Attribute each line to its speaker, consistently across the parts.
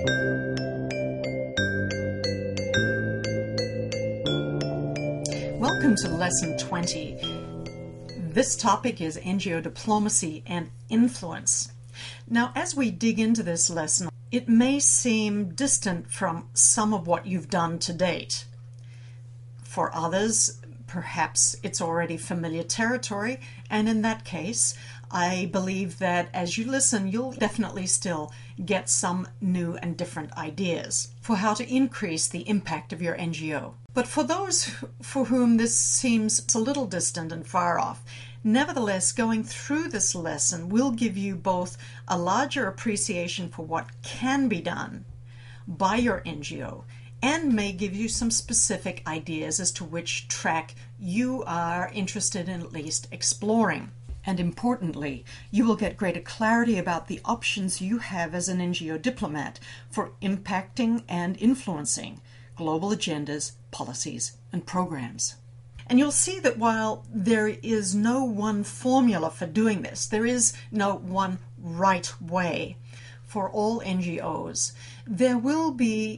Speaker 1: Welcome to Lesson 20. This topic is NGO diplomacy and influence. Now, as we dig into this lesson, it may seem distant from some of what you've done to date. For others, perhaps it's already familiar territory, and in that case, I believe that as you listen, you'll definitely still get some new and different ideas for how to increase the impact of your NGO. But for those for whom this seems a little distant and far off, nevertheless, going through this lesson will give you both a larger appreciation for what can be done by your NGO and may give you some specific ideas as to which track you are interested in at least exploring. And importantly, you will get greater clarity about the options you have as an NGO diplomat for impacting and influencing global agendas, policies, and programs. And you'll see that while there is no one formula for doing this, there is no one right way for all NGOs, there will be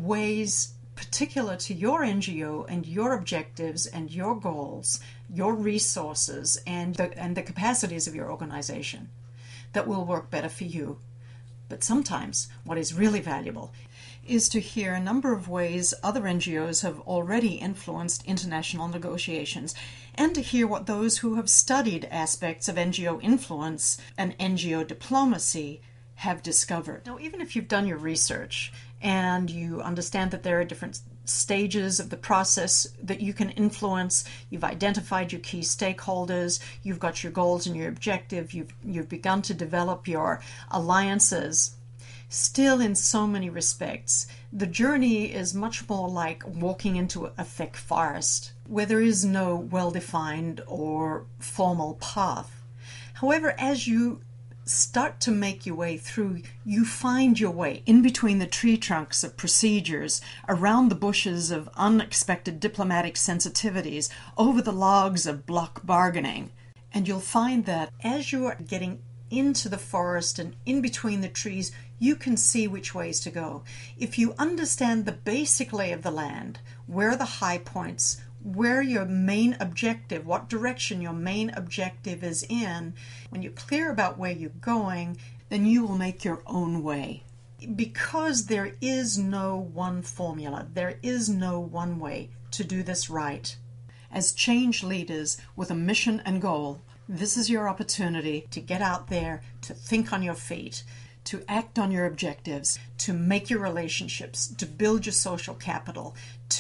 Speaker 1: ways particular to your NGO and your objectives and your goals, your resources, and the capacities of your organization that will work better for you. But sometimes what is really valuable is to hear a number of ways other NGOs have already influenced international negotiations, and to hear what those who have studied aspects of NGO influence and NGO diplomacy have discovered. Now, even if you've done your research and you understand that there are different stages of the process that you can influence, you've identified your key stakeholders, you've got your goals and your objective, you've begun to develop your alliances, still in so many respects, the journey is much more like walking into a thick forest where there is no well-defined or formal path. However, as you start to make your way through, you find your way in between the tree trunks of procedures, around the bushes of unexpected diplomatic sensitivities, over the logs of block bargaining. And you'll find that as you are getting into the forest and in between the trees, you can see which ways to go. If you understand the basic lay of the land, where are the high points, where your main objective, what direction your main objective is in, when you're clear about where you're going, then you will make your own way. Because there is no one formula, there is no one way to do this right. As change leaders with a mission and goal, this is your opportunity to get out there, to think on your feet, to act on your objectives, to make your relationships, to build your social capital,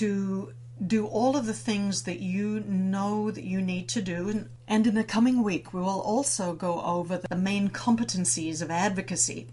Speaker 1: to do all of the things that you know that you need to do. And in the coming week, we will also go over the main competencies of advocacy.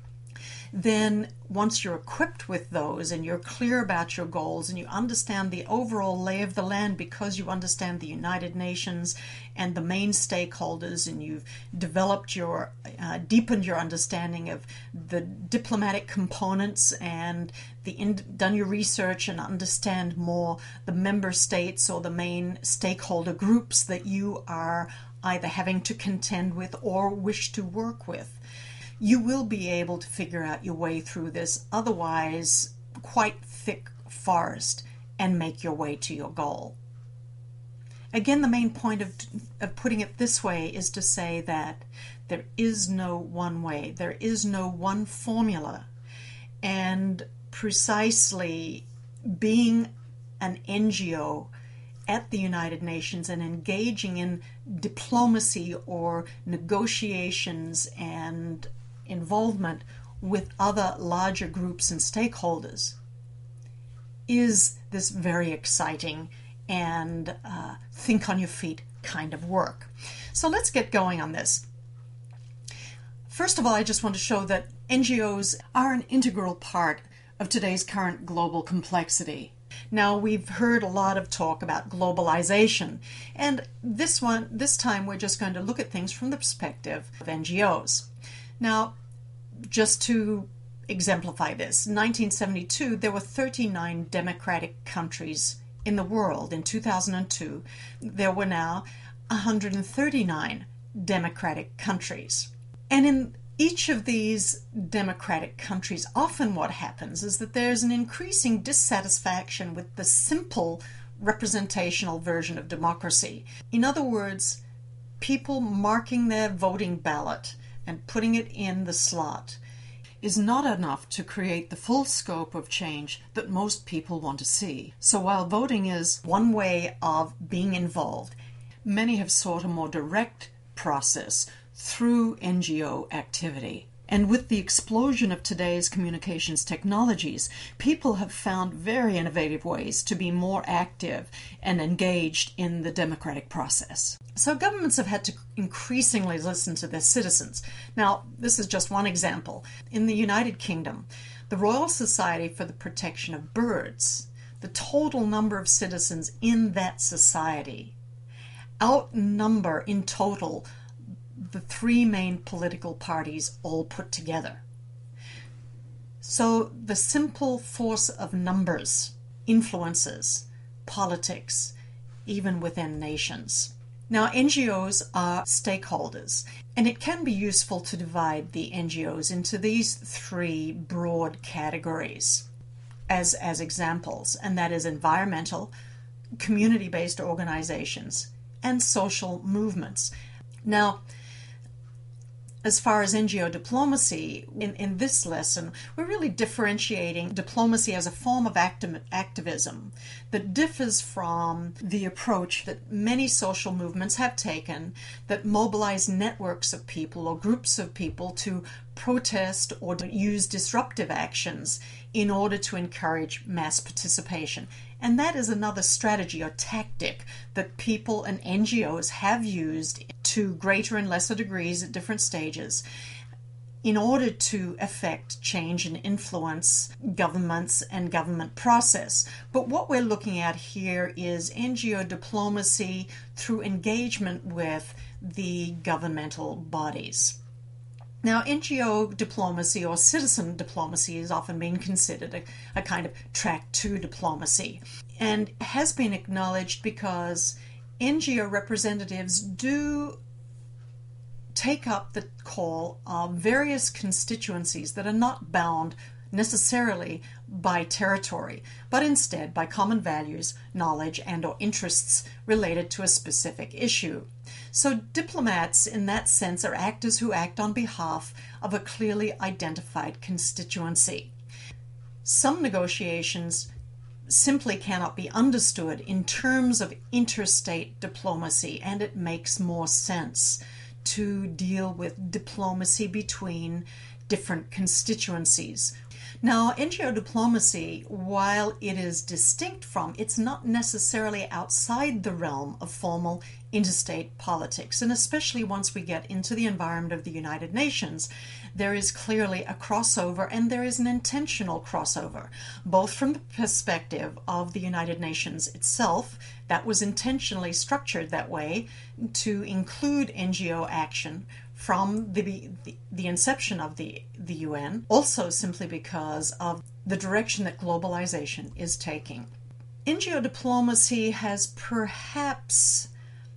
Speaker 1: Then, once you're equipped with those and you're clear about your goals and you understand the overall lay of the land because you understand the United Nations and the main stakeholders, and you've developed your, deepened your understanding of the diplomatic components and done your research and understand more the member states or the main stakeholder groups that you are either having to contend with or wish to work with, you will be able to figure out your way through this otherwise quite thick forest and make your way to your goal. Again, the main point of putting it this way is to say that there is no one way, there is no one formula, and precisely being an NGO at the United Nations and engaging in diplomacy or negotiations and involvement with other larger groups and stakeholders is this very exciting and think on your feet kind of work. So let's get going on this. First of all, I just want to show that NGOs are an integral part of today's current global complexity. Now, we've heard a lot of talk about globalization, and this time we're just going to look at things from the perspective of NGOs. Now, just to exemplify this, in 1972 there were 39 democratic countries in the world. In 2002 there were now 139 democratic countries. And in Each of these democratic countries, often what happens is that there's an increasing dissatisfaction with the simple representational version of democracy. In other words, people marking their voting ballot and putting it in the slot is not enough to create the full scope of change that most people want to see. So while voting is one way of being involved, many have sought a more direct process through NGO activity. And with the explosion of today's communications technologies, people have found very innovative ways to be more active and engaged in the democratic process. So governments have had to increasingly listen to their citizens. Now, this is just one example. In the United Kingdom, the Royal Society for the Protection of Birds, the total number of citizens in that society outnumber in total the three main political parties all put together. So the simple force of numbers influences politics, even within nations. Now, NGOs are stakeholders, and it can be useful to divide the NGOs into these three broad categories as examples, and that is environmental, community-based organizations, and social movements. Now, as far as NGO diplomacy, in this lesson, we're really differentiating diplomacy as a form of activism that differs from the approach that many social movements have taken that mobilize networks of people or groups of people to protest or to use disruptive actions in order to encourage mass participation. And that is another strategy or tactic that people and NGOs have used to greater and lesser degrees at different stages in order to effect change and influence governments and government process. But what we're looking at here is NGO diplomacy through engagement with the governmental bodies. Now, NGO diplomacy or citizen diplomacy is often being considered a kind of track 2 diplomacy, and has been acknowledged because NGO representatives do take up the call of various constituencies that are not bound necessarily by territory, but instead by common values, knowledge, and or interests related to a specific issue. So diplomats in that sense are actors who act on behalf of a clearly identified constituency. Some negotiations simply cannot be understood in terms of interstate diplomacy, and it makes more sense to deal with diplomacy between different constituencies. Now, NGO diplomacy, while it is distinct from, it's not necessarily outside the realm of formal interstate politics. And especially once we get into the environment of the United Nations, there is clearly a crossover, and there is an intentional crossover, both from the perspective of the United Nations itself, that was intentionally structured that way to include NGO action from the inception of the UN, also simply because of the direction that globalization is taking. NGO diplomacy has perhaps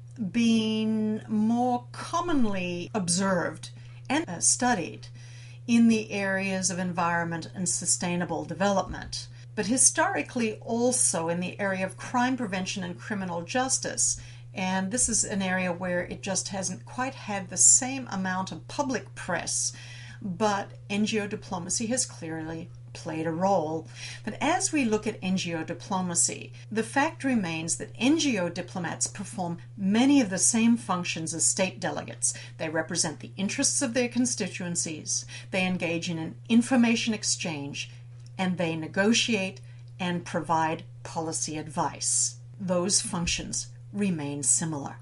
Speaker 1: been more commonly observed and studied in the areas of environment and sustainable development, but historically also in the area of crime prevention and criminal justice. And this is an area where it just hasn't quite had the same amount of public press, but NGO diplomacy has clearly played a role. But as we look at NGO diplomacy, the fact remains that NGO diplomats perform many of the same functions as state delegates. They represent the interests of their constituencies, they engage in an information exchange, and they negotiate and provide policy advice. Those functions remain similar.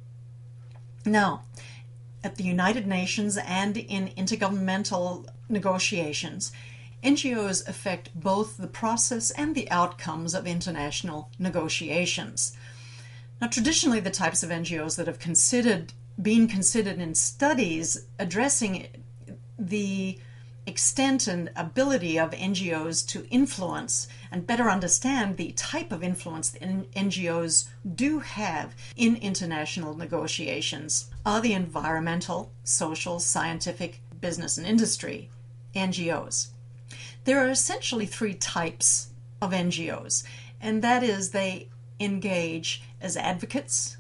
Speaker 1: Now, at the United Nations and in intergovernmental negotiations, NGOs affect both the process and the outcomes of international negotiations. Now, traditionally, the types of NGOs that have been considered in studies addressing the extent and ability of NGOs to influence and better understand the type of influence that NGOs do have in international negotiations are the environmental, social, scientific, business and industry, NGOs. There are essentially three types of NGOs, and that is they engage as advocates,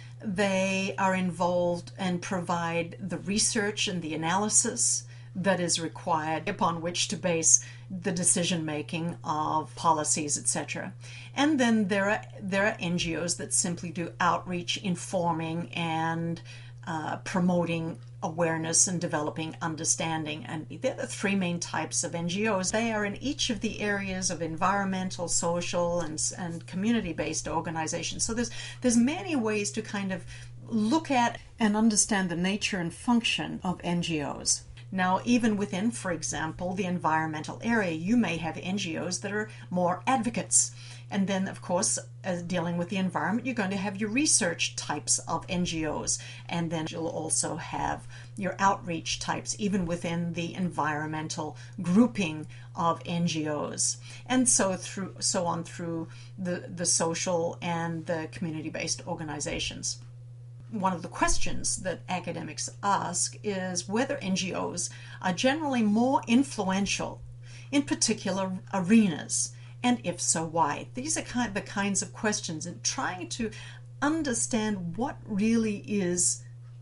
Speaker 1: they are involved and provide the research and the analysis that is required upon which to base the decision making of policies, etc. And then there are NGOs that simply do outreach, informing, and promoting awareness and developing understanding. And they're the three main types of NGOs. They are in each of the areas of environmental, social, and community-based organizations. So there's many ways to kind of look at and understand the nature and function of NGOs. Now, even within, for example, the environmental area, you may have NGOs that are more advocates. And then, of course, as dealing with the environment, you're going to have your research types of NGOs. And then you'll also have your outreach types, even within the environmental grouping of NGOs. And so on through the social and the community-based organizations. One of the questions that academics ask is whether NGOs are generally more influential in particular arenas, and if so, why? These are the kinds of questions, and trying to understand what really is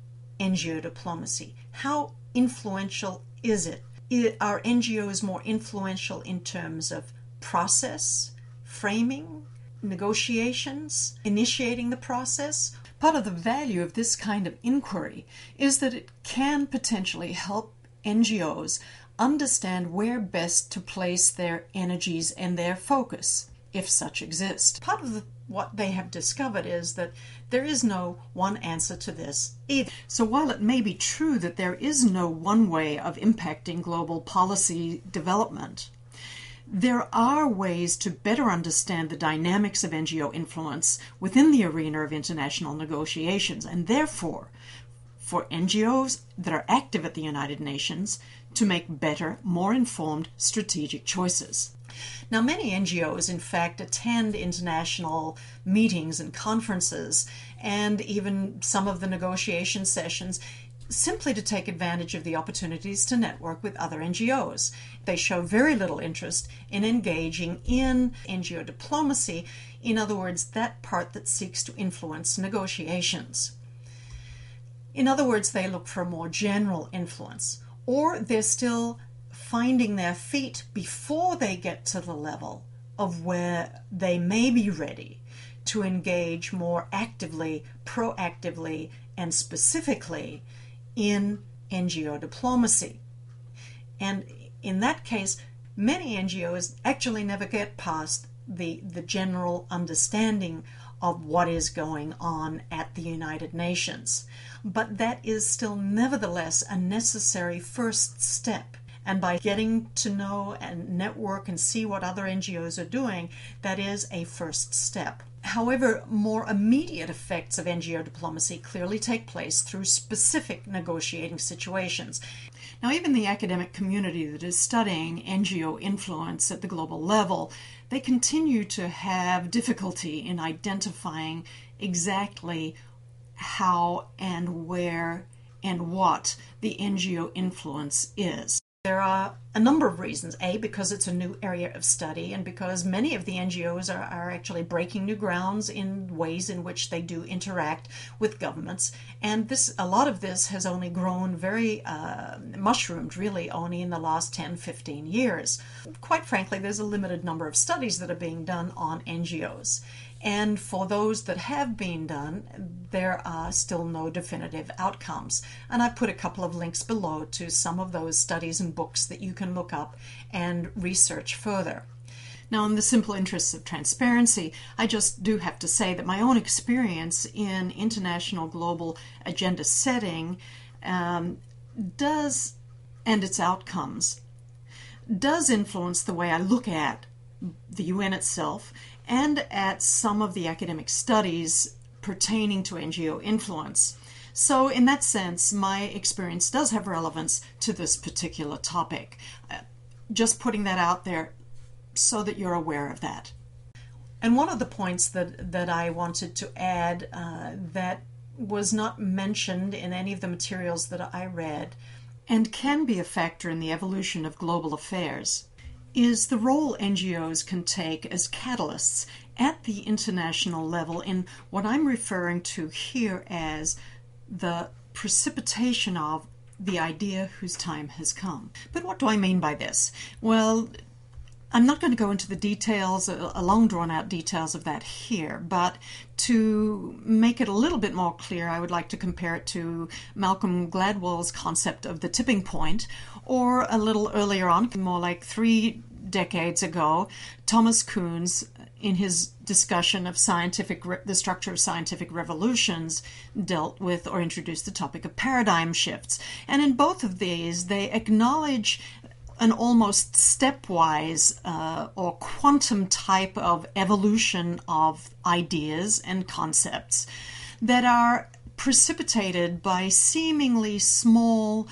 Speaker 1: NGO diplomacy. How influential is it? Are NGOs more influential in terms of process, framing, negotiations, initiating the process? Part of the value of this kind of inquiry is that it can potentially help NGOs understand where best to place their energies and their focus, if such exist. Part of what they have discovered is that there is no one answer to this either. So while it may be true that there is no one way of impacting global policy development, there are ways to better understand the dynamics of NGO influence within the arena of international negotiations, and therefore, for NGOs that are active at the United Nations to make better, more informed strategic choices. Now, many NGOs, in fact, attend international meetings and conferences, and even some of the negotiation sessions, simply to take advantage of the opportunities to network with other NGOs. They show very little interest in engaging in NGO diplomacy, in other words, that part that seeks to influence negotiations. In other words, they look for a more general influence, or they're still finding their feet before they get to the level of where they may be ready to engage more actively, proactively, and specifically in NGO diplomacy. And in that case, many NGOs actually never get past the general understanding of what is going on at the United Nations. But that is still nevertheless a necessary first step. And by getting to know and network and see what other NGOs are doing, that is a first step. However, more immediate effects of NGO diplomacy clearly take place through specific negotiating situations. Now, even the academic community that is studying NGO influence at the global level, they continue to have difficulty in identifying exactly how and where and what the NGO influence is. There are a number of reasons. A, because it's a new area of study, and because many of the NGOs are actually breaking new grounds in ways in which they do interact with governments. And a lot of this has only grown very mushroomed, really, only in the last 10, 15 years. Quite frankly, there's a limited number of studies that are being done on NGOs. And for those that have been done, there are still no definitive outcomes. And I've put a couple of links below to some of those studies and books that you can look up and research further. Now, in the simple interests of transparency, I just do have to say that my own experience in international global agenda setting does, and its outcomes, does influence the way I look at the UN itself and at some of the academic studies pertaining to NGO influence. So in that sense, my experience does have relevance to this particular topic. Just putting that out there so that you're aware of that. And one of the points that I wanted to add that was not mentioned in any of the materials that I read, and can be a factor in the evolution of global affairs, is the role NGOs can take as catalysts at the international level in what I'm referring to here as the precipitation of the idea whose time has come. But what do I mean by this? Well, I'm not going to go into the details, long drawn-out details of that here, but to make it a little bit more clear, I would like to compare it to Malcolm Gladwell's concept of the tipping point, or a little earlier on, more like 3 decades ago, Thomas Kuhn's, in his discussion of the structure of scientific revolutions, dealt with or introduced the topic of paradigm shifts. And in both of these, they acknowledge an almost stepwise or quantum type of evolution of ideas and concepts that are precipitated by seemingly small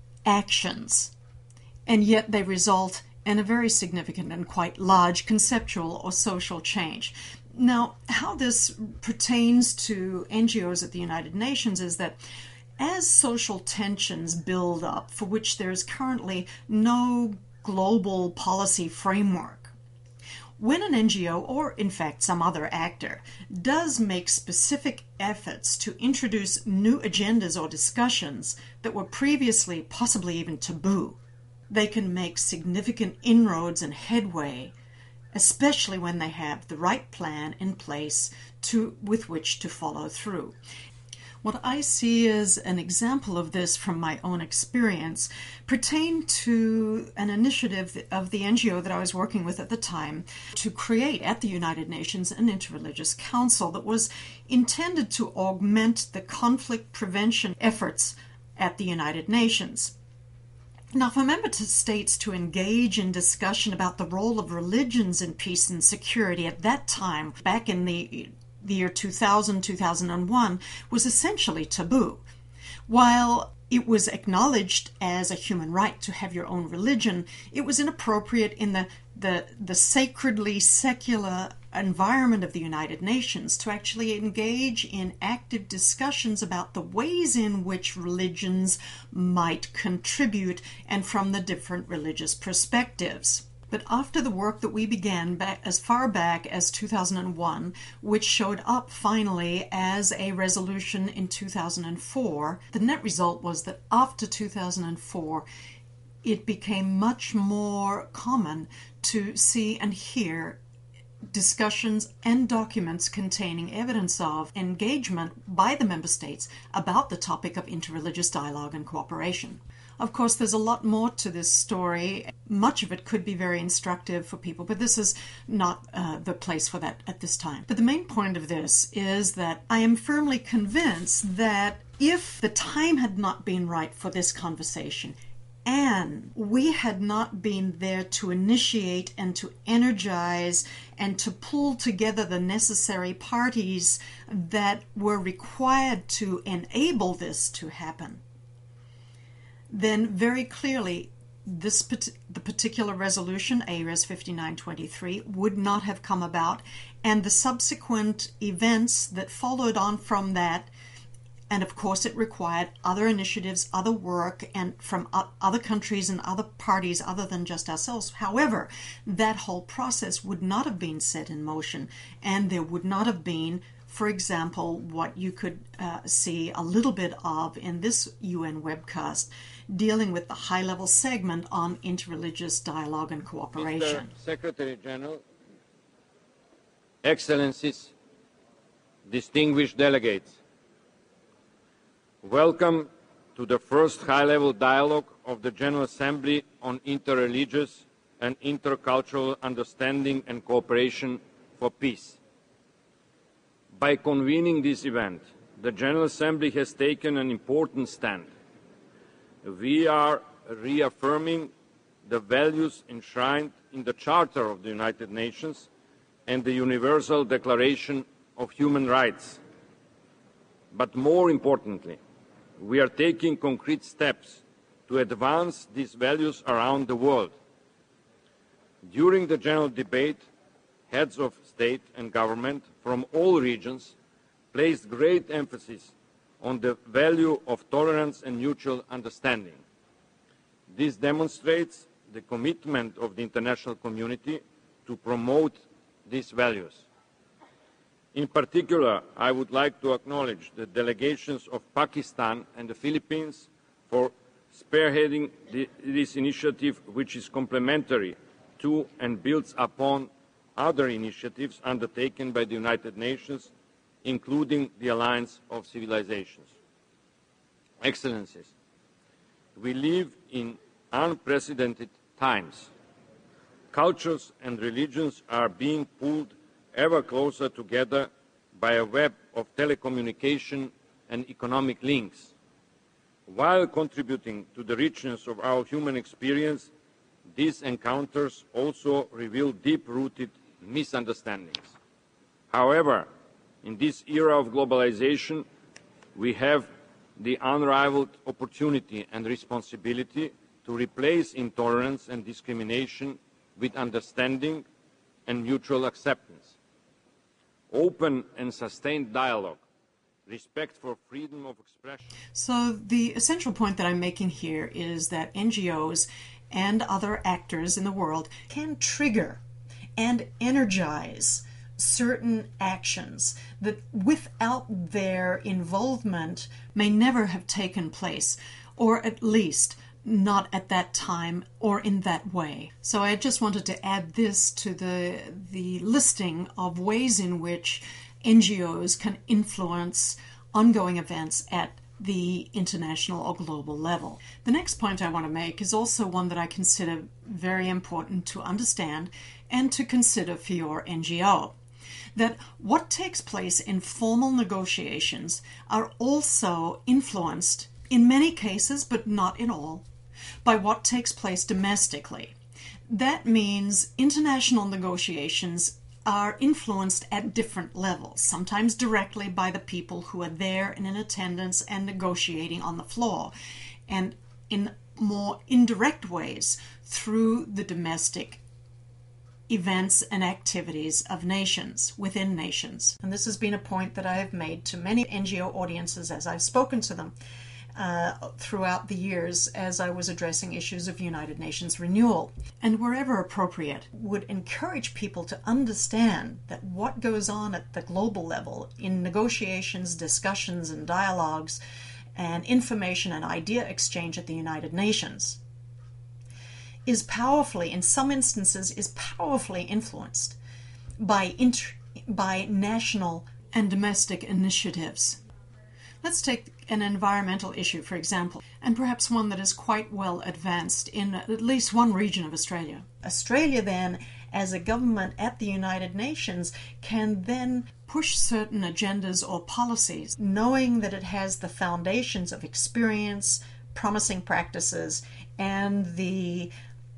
Speaker 1: actions, and yet they result in a very significant and quite large conceptual or social change. Now, how this pertains to NGOs at the United Nations is that as social tensions build up, for which there is currently no global policy framework, when an NGO, or in fact some other actor, does make specific efforts to introduce new agendas or discussions that were previously possibly even taboo, they can make significant inroads and headway, especially when they have the right plan in place with which to follow through. What I see as an example of this from my own experience pertained to an initiative of the NGO that I was working with at the time to create at the United Nations an interreligious council that was intended to augment the conflict prevention efforts at the United Nations. Now, for member states to engage in discussion about the role of religions in peace and security at that time, back in the year 2000, 2001, was essentially taboo. While it was acknowledged as a human right to have your own religion, it was inappropriate in the sacredly secular environment of the United Nations to actually engage in active discussions about the ways in which religions might contribute and from the different religious perspectives. But after the work that we began as far back as 2001, which showed up finally as a resolution in 2004, the net result was that after 2004, it became much more common to see and hear discussions and documents containing evidence of engagement by the member states about the topic of interreligious dialogue and cooperation. Of course, there's a lot more to this story. Much of it could be very instructive for people, but this is not the place for that at this time. But the main point of this is that I am firmly convinced that if the time had not been right for this conversation, and we had not been there to initiate and to energize and to pull together the necessary parties that were required to enable this to happen, then very clearly the particular resolution, ARES 5923, would not have come about, and the subsequent events that followed on from that. And of course it required other initiatives, other work, and from other countries and other parties other than just ourselves. However, that whole process would not have been set in motion, and there would not have been, for example, what you could see a little bit of in this UN webcast, dealing with the high-level segment on interreligious dialogue and cooperation.
Speaker 2: Mr. Secretary General, Excellencies, distinguished delegates, welcome to the first high-level dialogue of the General Assembly on interreligious and intercultural understanding and cooperation for peace. By convening this event, the General Assembly has taken an important stand. We are reaffirming the values enshrined in the Charter of the United Nations and the Universal Declaration of Human Rights. But more importantly, we are taking concrete steps to advance these values around the world. During the general debate, heads of state and government from all regions placed great emphasis on the value of tolerance and mutual understanding. This demonstrates the commitment of the international community to promote these values. In particular, I would like to acknowledge the delegations of Pakistan and the Philippines for spearheading this initiative, which is complementary to and builds upon other initiatives undertaken by the United Nations, including the Alliance of Civilizations. Excellencies, we live in unprecedented times. Cultures and religions are being pulled ever closer together by a web of telecommunication and economic links. While contributing to the richness of our human experience, these encounters also reveal deep-rooted misunderstandings. However, in this era of globalization, we have the unrivaled opportunity and responsibility to replace intolerance and discrimination with understanding and mutual acceptance. Open and sustained dialogue, respect for freedom of expression.
Speaker 1: So the essential point that I'm making here is that NGOs and other actors in the world can trigger and energize certain actions that without their involvement may never have taken place, or at least not at that time or in that way. So I just wanted to add this to the listing of ways in which NGOs can influence ongoing events at the international or global level. The next point I want to make is also one that I consider very important to understand and to consider for your NGO. That what takes place in formal negotiations are also influenced, in many cases, but not in all, by what takes place domestically. That means international negotiations are influenced at different levels, sometimes directly by the people who are there and in attendance and negotiating on the floor, and in more indirect ways through the domestic events and activities of nations, within nations. And this has been a point that I have made to many NGO audiences as I've spoken to them throughout the years as I was addressing issues of United Nations renewal. And wherever appropriate, would encourage people to understand that what goes on at the global level in negotiations, discussions, and dialogues, and information and idea exchange at the United Nations is powerfully, in some instances, is powerfully influenced by national and domestic initiatives. Let's take an environmental issue, for example, and perhaps one that is quite well advanced in at least one region of Australia. Australia then, as a government at the United Nations, can then push certain agendas or policies, knowing that it has the foundations of experience, promising practices, and the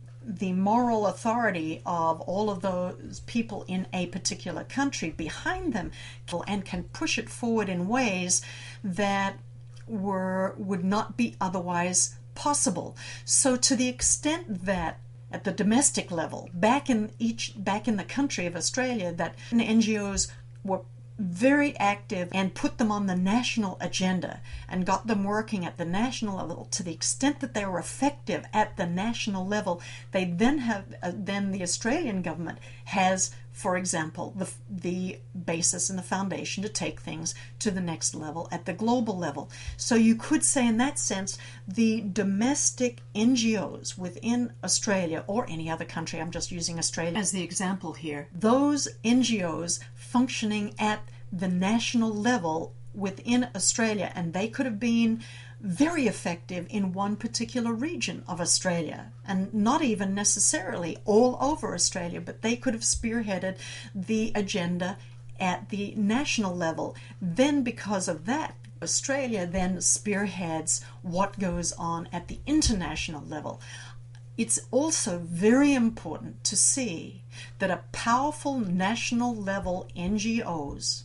Speaker 1: moral authority of all of those people in a particular country behind them, and can push it forward in ways that would not be otherwise possible. So to the extent that at the domestic level, back in the country of Australia, that NGOs were very active and put them on the national agenda and got them working at the national level, to the extent that they were effective at the national level, they then have then the Australian government has, for example, the basis and the foundation to take things to the next level at the global level. So you could say, in that sense, the domestic NGOs within Australia or any other country, I'm just using Australia as the example here, those NGOs functioning at the national level within Australia, and they could have been very effective in one particular region of Australia, and not even necessarily all over Australia, but they could have spearheaded the agenda at the national level. Then because of that, Australia then spearheads what goes on at the international level. It's also very important to see that a powerful national level NGOs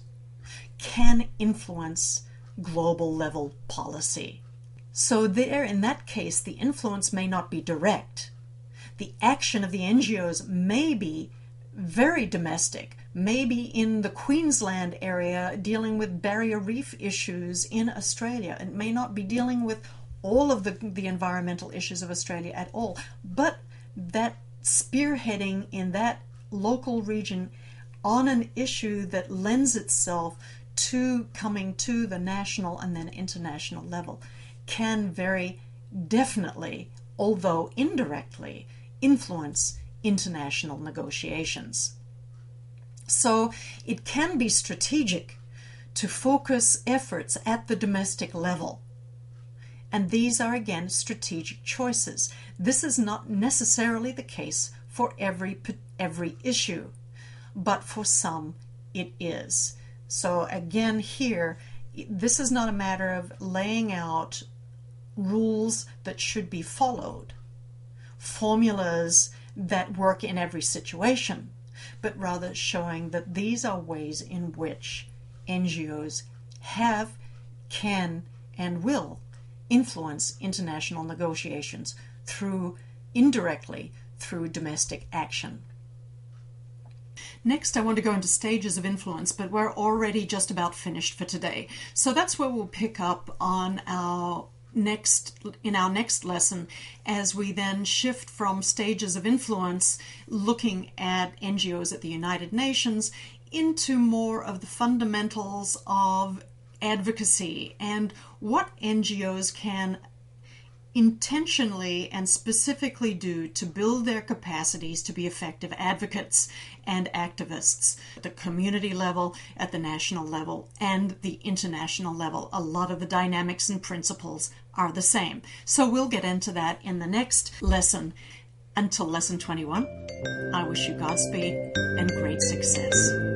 Speaker 1: can influence global level policy. So there, in that case, the influence may not be direct. The action of the NGOs may be very domestic, maybe in the Queensland area dealing with barrier reef issues in Australia. It may not be dealing with all of the environmental issues of Australia at all, but that spearheading in that local region on an issue that lends itself to coming to the national and then international level can very definitely, although indirectly, influence international negotiations. So it can be strategic to focus efforts at the domestic level. And these are, again, strategic choices. This is not necessarily the case for every issue, but for some it is. So again, here, this is not a matter of laying out rules that should be followed, formulas that work in every situation, but rather showing that these are ways in which NGOs have, can, and will influence international negotiations indirectly through domestic action. Next, I want to go into stages of influence, but we're already just about finished for today. So that's where we'll pick up on in our next lesson, as we then shift from stages of influence, looking at NGOs at the United Nations, into more of the fundamentals of advocacy and what NGOs can intentionally and specifically do to build their capacities to be effective advocates and activists at the community level, at the national level, and the international level. A lot of the dynamics and principles are the same. So we'll get into that in the next lesson. Until lesson 21, I wish you Godspeed and great success.